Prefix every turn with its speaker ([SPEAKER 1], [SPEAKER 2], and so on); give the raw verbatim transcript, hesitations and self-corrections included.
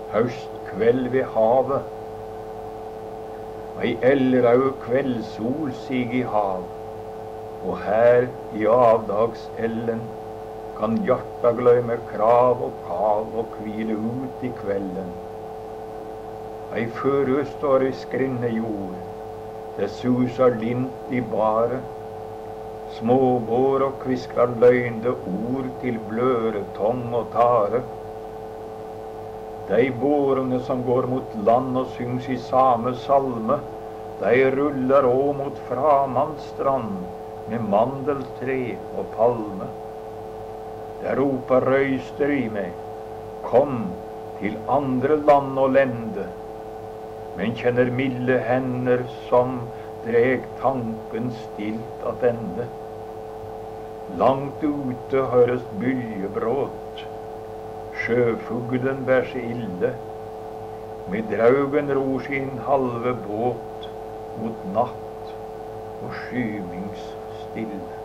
[SPEAKER 1] høstkveld ved havet. Ei eldrød kveldssol sig i hav, og her i avdagsellen kan hjarta gløyme krav og kav og hvile ut i kvelden. Ei furu står i skrinne jord, det susar lint i bare, småbår og kviskrar løgnde ord til bløretong og tare. De bårene som går mot land og syngs i same salme, de ruller å mot Framandstrand med mandeltre og palme. Der roper røyster i meg, kom til andre land og lende, men kjenner milde hender som dreg tanken stilt attende. Langt ute høres byljebråt, sjøfuglen bær seg ille, med draugen ror sin halve båt mot natt og skymingsstille.